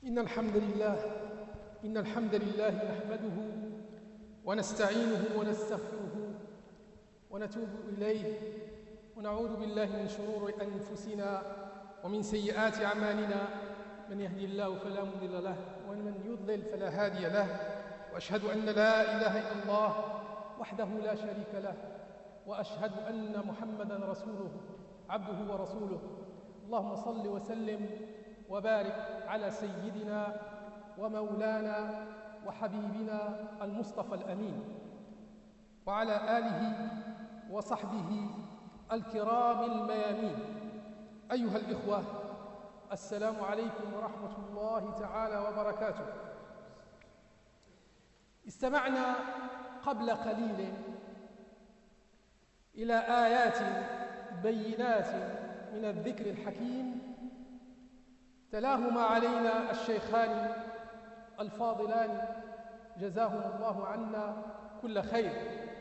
إن الحمد لله نحمده ونستعينه ونستغفره ونتوب إليه ونعوذ بالله من شرور أنفسنا ومن سيئات أعمالنا. من يهدي الله فلا مضل له ومن يضلل فلا هادي له، وأشهد أن لا إله إلا الله وحده لا شريك له، وأشهد أن محمدًا رسوله عبده ورسوله. اللهم صل وسلم وبارك على سيدنا ومولانا وحبيبنا المصطفى الأمين وعلى آله وصحبه الكرام الميامين. أيها الإخوة، السلام عليكم ورحمة الله تعالى وبركاته. استمعنا قبل قليل إلى آيات بينات من الذكر الحكيم تلاهما علينا الشيخان الفاضلان جزاهم الله عنا كل خير.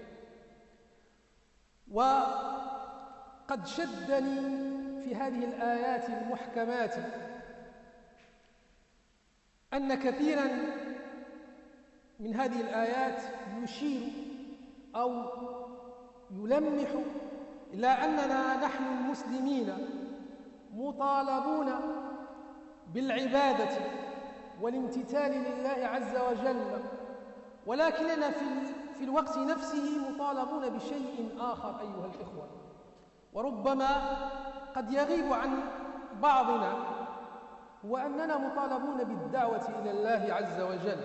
وقد شدني في هذه الآيات المحكمات أن كثيرا من هذه الآيات يشير أو يلمح إلى أننا نحن المسلمين مطالبون بالعبادة والامتثال لله عز وجل، ولكننا في الوقت نفسه مطالبون بشيء آخر أيها الإخوة، وربما قد يغيب عن بعضنا، وأننا مطالبون بالدعوة إلى الله عز وجل،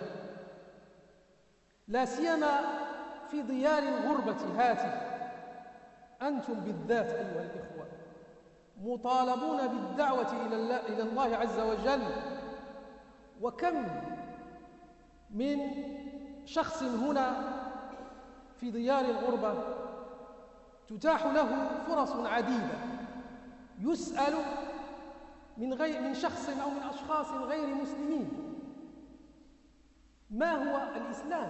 لا سيما في ديار الغربة هاته. أنتم بالذات أيها الإخوة مطالبون بالدعوة إلى الله عز وجل. وكم من شخص هنا في ديار الغربة تتاح له فرص عديدة، يسأل من شخص أو من أشخاص غير مسلمين ما هو الإسلام،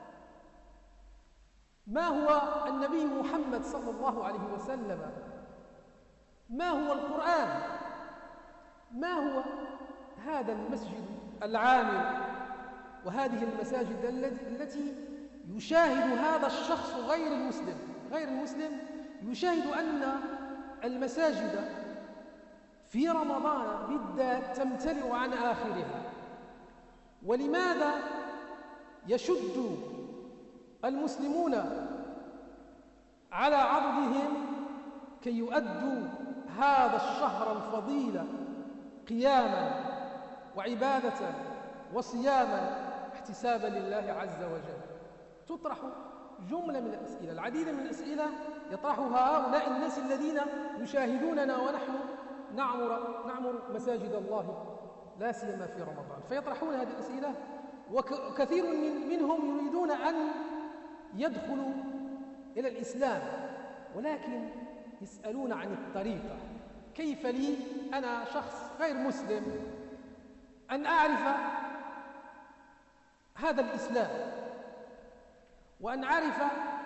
ما هو النبي محمد صلى الله عليه وسلم، ما هو القرآن، ما هو هذا المسجد العامر وهذه المساجد التي يشاهد هذا الشخص غير المسلم يشاهد أن المساجد في رمضان بالذات تمتلئ عن آخرها. ولماذا يشد المسلمون على عضدهم كي يؤدوا هذا الشهر الفضيل قياما وعبادة وصياما احتسابا لله عز وجل؟ تطرح جملة من الأسئلة، العديد من الأسئلة يطرحها هؤلاء الناس الذين يشاهدوننا ونحن نعمر مساجد الله لا سيما في رمضان، فيطرحون هذه الأسئلة. وكثير منهم يريدون أن يدخلوا إلى الإسلام، ولكن يسألون عن الطريقة. كيف لي أنا شخص غير مسلم أن أعرف هذا الإسلام وأن أعرف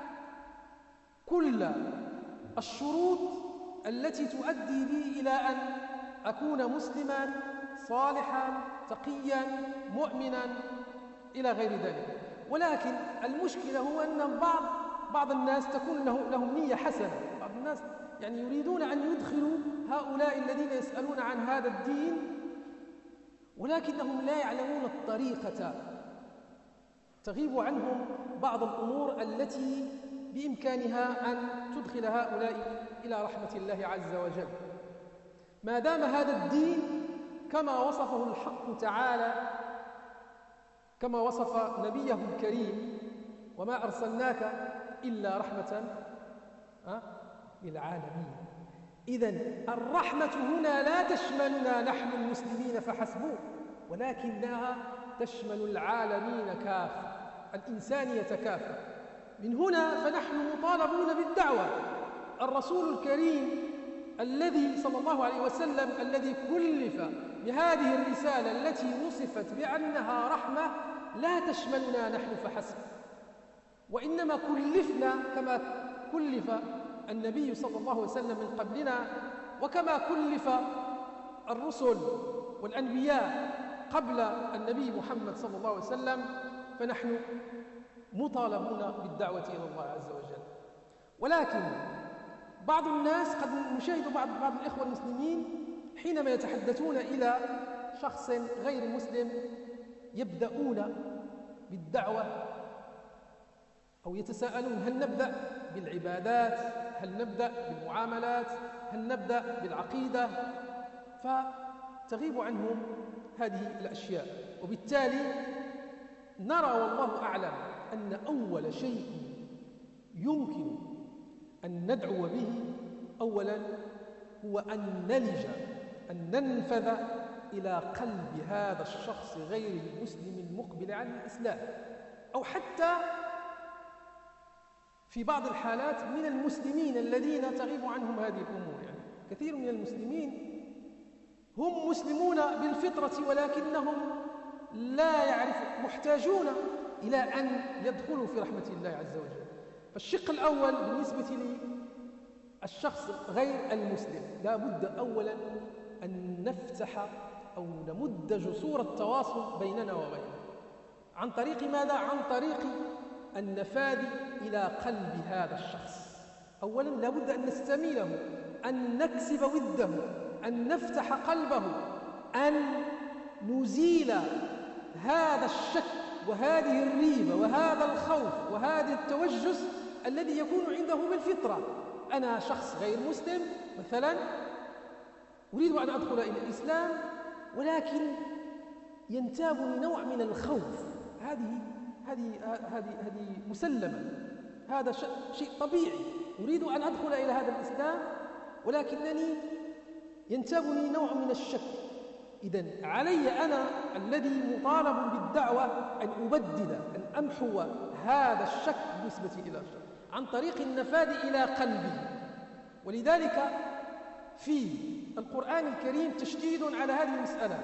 كل الشروط التي تؤدي بي إلى أن أكون مسلما صالحا تقيا مؤمنا إلى غير ذلك؟ ولكن المشكلة هو أن بعض الناس تكون لهم نية حسنة، بعض الناس يعني يريدون أن يدخلوا هؤلاء الذين يسألون عن هذا الدين، ولكنهم لا يعلمون الطريقة، تغيب عنهم بعض الأمور التي بإمكانها أن تدخل هؤلاء إلى رحمة الله عز وجل. ما دام هذا الدين كما وصفه الحق تعالى، كما وصف نبيه الكريم: وما أرسلناك إلا رحمة للعالمين. إذن الرحمة هنا لا تشملنا نحن المسلمين فحسب، ولكنها تشمل العالمين كافة، الإنسانية كافة. من هنا فنحن مطالبون بالدعوة. الرسول الكريم الذي صلى الله عليه وسلم الذي كلف بهذه الرسالة التي وصفت بأنها رحمة لا تشملنا نحن فحسب، وإنما كلفنا كما كلف النبي صلى الله عليه وسلم من قبلنا، وكما كلف الرسل والأنبياء قبل النبي محمد صلى الله عليه وسلم فنحن مطالبون بالدعوة إلى الله عز وجل. ولكن بعض الناس قد نشاهد بعض الإخوة المسلمين حينما يتحدثون إلى شخص غير مسلم يبدأون بالدعوة أو يتساءلون: هل نبدأ بالعبادات؟ هل نبدأ بالمعاملات؟ هل نبدأ بالعقيدة؟ فتغيب عنهم هذه الأشياء، وبالتالي نرى والله أعلم أن أول شيء يمكن أن ندعو به أولا هو أن نلج، أن ننفذ إلى قلب هذا الشخص غير المسلم المقبل على الإسلام، أو حتى في بعض الحالات من المسلمين الذين تغيب عنهم هذه الأمور. يعني كثير من المسلمين هم مسلمون بالفطرة ولكنهم لا يعرفون، محتاجون إلى أن يدخلوا في رحمة الله عز وجل. فالشق الأول بالنسبة للشخص غير المسلم لا بد أولا أن نفتح أو نمد جسور التواصل بيننا وبينه. عن طريق ماذا؟ عن طريق النفاذ إلى قلب هذا الشخص. أولا لا بد أن نستميله، أن نكسب وده، أن نفتح قلبه، أن نزيل هذا الشك وهذه الريبة وهذا الخوف وهذا التوجس الذي يكون عنده بالفطرة. أنا شخص غير مسلم مثلا أريد أن أدخل إلى الإسلام، ولكن ينتابني نوع من الخوف. هذه مسلمة، هذا شيء طبيعي. أريد أن أدخل إلى هذا الإسلام ولكنني ينتابني نوع من الشك. إذن علي أنا الذي مطالب بالدعوة أن أبدد، أن أمحو هذا الشك بالنسبة إلى الشك عن طريق النفاذ إلى قلبي. ولذلك في القرآن الكريم تشديد على هذه المسألة،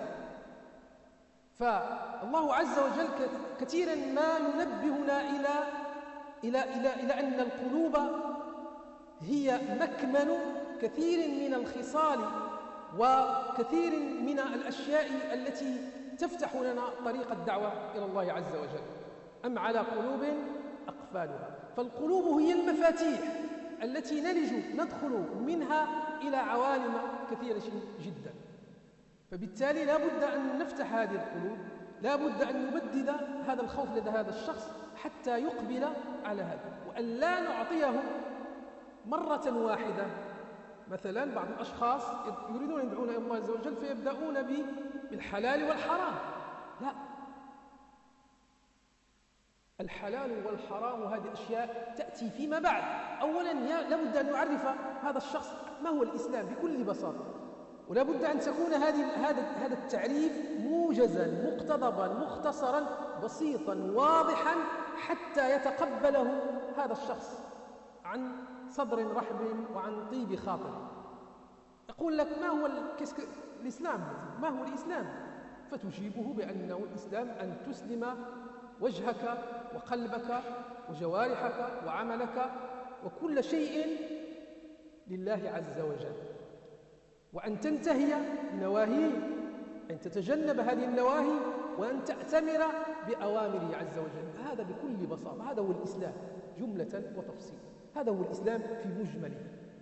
فالله عز وجل كثيرا ما ينبهنا إلى أن القلوب هي مكمن كثير من الخصال وكثير من الأشياء التي تفتح لنا طريق الدعوة إلى الله عز وجل. أم على قلوب أقفالها. فالقلوب هي المفاتيح التي ندخل منها إلى عوالم كثيرة جدا. فبالتالي لا بد أن نفتح هذه القلوب، لا بد أن نبدد هذا الخوف لدى هذا الشخص حتى يقبل على هذا، وأن لا نعطيه مرة واحدة. مثلا بعض الأشخاص يريدون أن يدعون إلى الله عز وجل فيبدأون بالحلال والحرام. لا، الحلال والحرام وهذه أشياء تأتي فيما بعد. أولا لابد أن نعرف هذا الشخص ما هو الإسلام بكل بساطة، ولا بد أن تكون هذا التعريف موجزا مقتضبا مختصرا بسيطا واضحا حتى يتقبله هذا الشخص عن صدر رحب وعن طيب خاطر. يقول لك: ما هو الإسلام؟ ما هو الإسلام؟ فتجيبه بأنه الإسلام أن تسلم وجهك وقلبك وجوارحك وعملك وكل شيء لله عز وجل، وأن تنتهي بنواهيه، أن تتجنب هذه النواهي، وأن تأتمر بأوامره عز وجل. هذا بكل بساطة، هذا هو الإسلام جملة وتفصيل، هذا هو الإسلام في مجمله.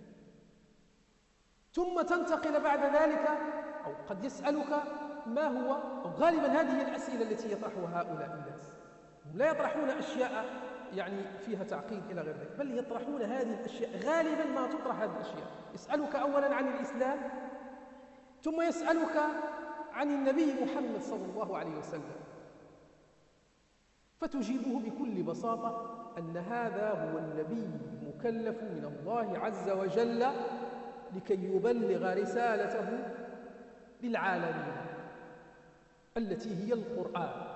ثم تنتقل بعد ذلك، أو قد يسألك ما هو، أو غالبا هذه هي الأسئلة التي يطرحها هؤلاء الناس. هم لا يطرحون أشياء يعني فيها تعقيد إلى غير ذلك، بل يطرحون هذه الأشياء. غالبا ما تطرح هذه الأشياء، يسألك أولا عن الإسلام، ثم يسألك عن النبي محمد صلى الله عليه وسلم، فتجيبه بكل بساطة أن هذا هو النبي المكلف من الله عز وجل لكي يبلغ رسالته للعالمين التي هي القرآن.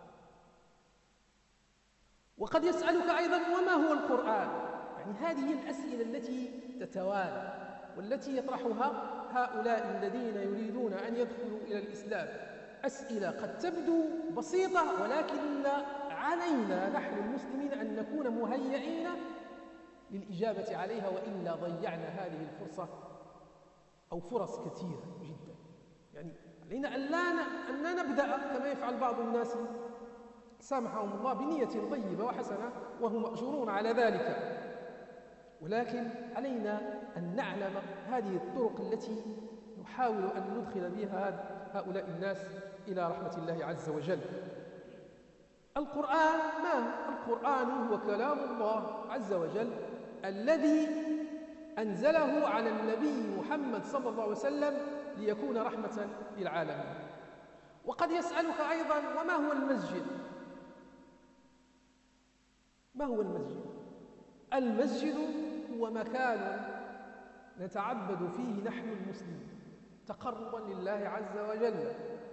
وقد يسألك أيضا: وما هو القرآن؟ يعني هذه هي الأسئلة التي تتوالى والتي يطرحها هؤلاء الذين يريدون أن يدخلوا إلى الإسلام. أسئلة قد تبدو بسيطة، ولكن علينا نحن المسلمين أن نكون مهيئين للإجابة عليها، وإلا ضيعنا هذه الفرصة أو فرص كثيرة جدا. يعني علينا أن لا نبدأ كما يفعل بعض الناس سامحهم الله بنية طيبة وحسنة وهم مأجورون على ذلك، ولكن علينا أن نعلم هذه الطرق التي نحاول أن ندخل بها هؤلاء الناس إلى رحمة الله عز وجل. القرآن ما هو؟ القرآن هو كلام الله عز وجل الذي أنزله على النبي محمد صلى الله عليه وسلم ليكون رحمة للعالمين. وقد يسألك أيضا وما هو المسجد؟ ما هو المسجد؟ المسجد هو مكان نتعبد فيه نحن المسلمين تقربا لله عز وجل.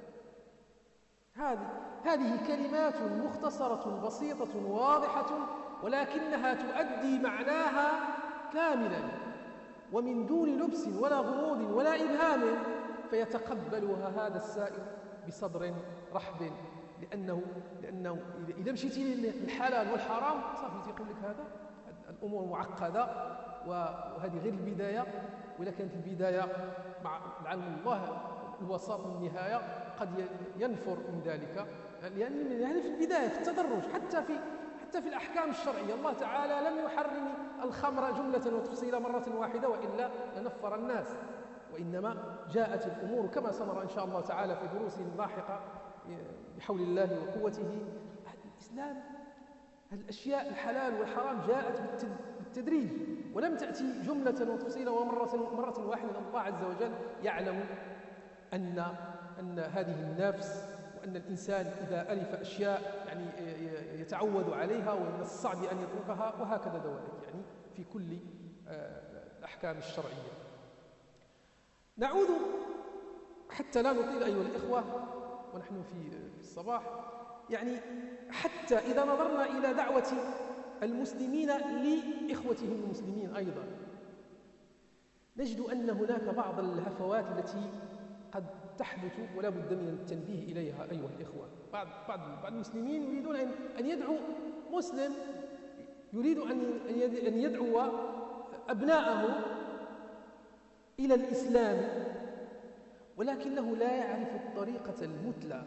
هذه كلمات مختصرة بسيطة واضحة، ولكنها تؤدي معناها كاملا ومن دون لبس ولا غموض ولا إبهام، فيتقبلها هذا السائل بصدر رحب، لأنه إذا مشيت للحلال والحرام صافي تقول لك هذا الأمور معقدة وهذه غير البداية، وإذا كانت البداية مع العلم الله الوسط والنهاية قد ينفر من ذلك، لأن في البداية في التدرج حتى في الأحكام الشرعية الله تعالى لم يحرم الخمر جملة وتفصيلا مرة واحدة وإلا لنفر الناس، وإنما جاءت الأمور كما سنرى إن شاء الله تعالى في دروس لاحقة بحول الله وقوته. الإسلام الأشياء الحلال والحرام جاءت بالتدريج ولم تأتي جملة وتفصيلا ومرة واحدة. الله عز وجل يعلم أن هذه النفس وأن الإنسان إذا ألف أشياء يعني يتعود عليها ومن الصعب أن يتركها، وهكذا ذلك يعني في كل الأحكام الشرعية. نعود حتى لا نطيل أيها الإخوة ونحن في الصباح، يعني حتى إذا نظرنا إلى دعوة المسلمين لإخوتهم المسلمين أيضا نجد أن هناك بعض الهفوات التي قد تحدث ولا بد من التنبيه إليها أيها الإخوة. بعض المسلمين يريدون أن يدعو مسلم، يريد أن يدعو أبناءه إلى الإسلام، ولكنه لا يعرف الطريقة المثلى،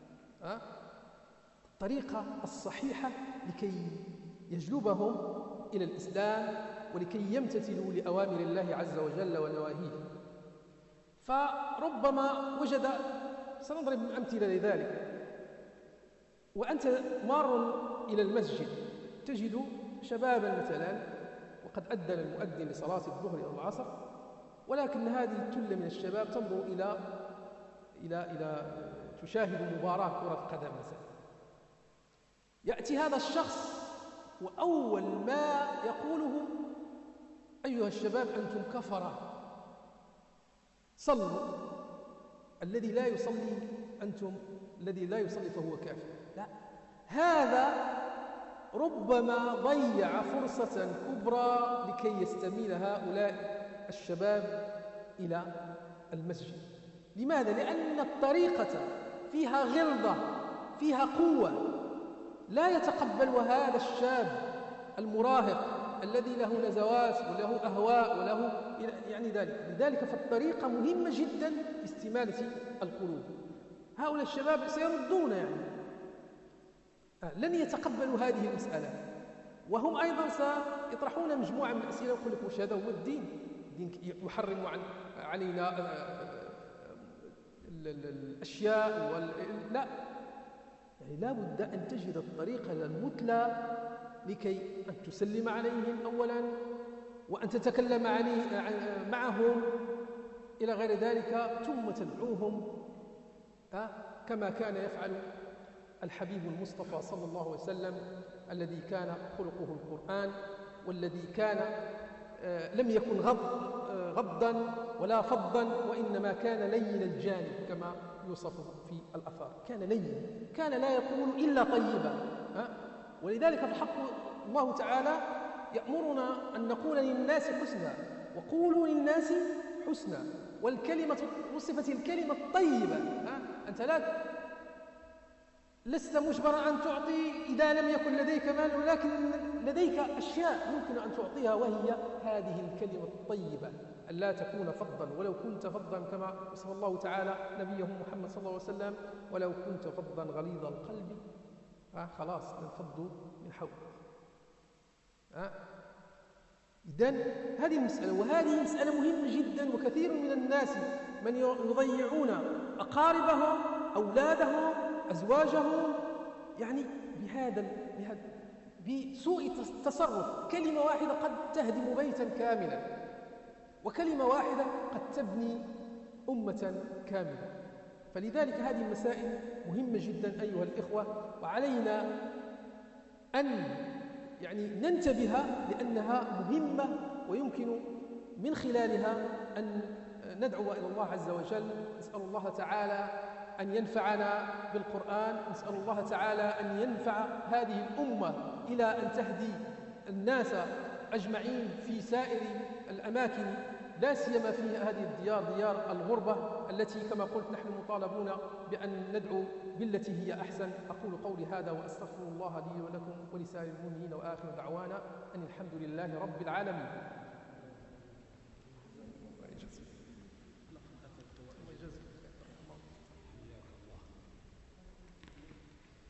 الطريقة الصحيحة لكي يجلبهم إلى الإسلام ولكي يمتثلوا لأوامر الله عز وجل ونواهيه. فربما وجد، سنضرب أمثلة لذلك، وأنت مار إلى المسجد تجد شبابا مثلا وقد أذن المؤذن لصلاة الظهر أو العصر، ولكن هذه التلة من الشباب تنظر إلى تشاهد مباراة كرة قدم مثلا. يأتي هذا الشخص وأول ما يقوله: أيها الشباب أنتم كفرة، صلوا، الذي لا يصلي أنتم، الذي لا يصلي فهو كافر. لا، هذا ربما ضيع فرصة كبرى لكي يستميل هؤلاء الشباب إلى المسجد. لماذا؟ لأن الطريقة فيها غلظة، فيها قوة، لا يتقبلها هذا الشاب المراهق الذي له نزوات وله أهواء وله يعني ذلك. لذلك فالطريقة مهمة جدا في استمالة القلوب. هؤلاء الشباب سيردون، يعني لن يتقبلوا هذه المسألة، وهم أيضا سيطرحون مجموعة من الأسئلة ويقول لك: وش هذا هو الدين يحرم علينا الأشياء لا، يعني لا بد أن تجد الطريقة المثلى لكي أن تسلم عليهم أولا، وأن تتكلم معهم إلى غير ذلك، ثم تدعوهم كما كان يفعل الحبيب المصطفى صلى الله عليه وسلم الذي كان خلقه القرآن، والذي كان لم يكن غضا ولا فظا، وإنما كان لين الجانب كما يوصف في الأثار. كان لين، كان لا يقول إلا طيبا. ولذلك فالحق الله تعالى يأمرنا أن نقول للناس حسنا، وقولوا للناس حسنا، والكلمة وصفت الكلمة الطيبة. أنت لست مجبرا أن تعطي إذا لم يكن لديك مال، ولكن لديك أشياء ممكن أن تعطيها، وهي هذه الكلمة الطيبة ألا تكون فظا ولو كنت فظا كما وصف الله تعالى نبيه محمد صلى الله عليه وسلم ولو كنت فظا غليظ القلب خلاص لانفضوا من حولك. إذن هذه المسألة، وهذه مسألة مهمة جدا، وكثير من الناس من يضيعون أقاربهم أولادهم أزواجهم يعني بسوء تصرف. كلمة واحدة قد تهدم بيتا كاملا، وكلمة واحدة قد تبني أمة كاملة. فلذلك هذه المسائل مهمة جدا أيها الإخوة، وعلينا أن ننتبه لأنها مهمة، ويمكن من خلالها أن ندعو إلى الله عز وجل. نسأل الله تعالى أن ينفعنا بالقرآن، نسأل الله تعالى أن ينفع هذه الأمة إلى أن تهدي الناس أجمعين في سائر الأماكن، لا سيما في هذه الديار، ديار الغربة التي كما قلت نحن مطالبون بأن ندعو بالتي هي أحسن. أقول قولي هذا وأستغفر الله لي ولكم ولسائر المؤمنين، وآخر دعوانا أن الحمد لله رب العالمين.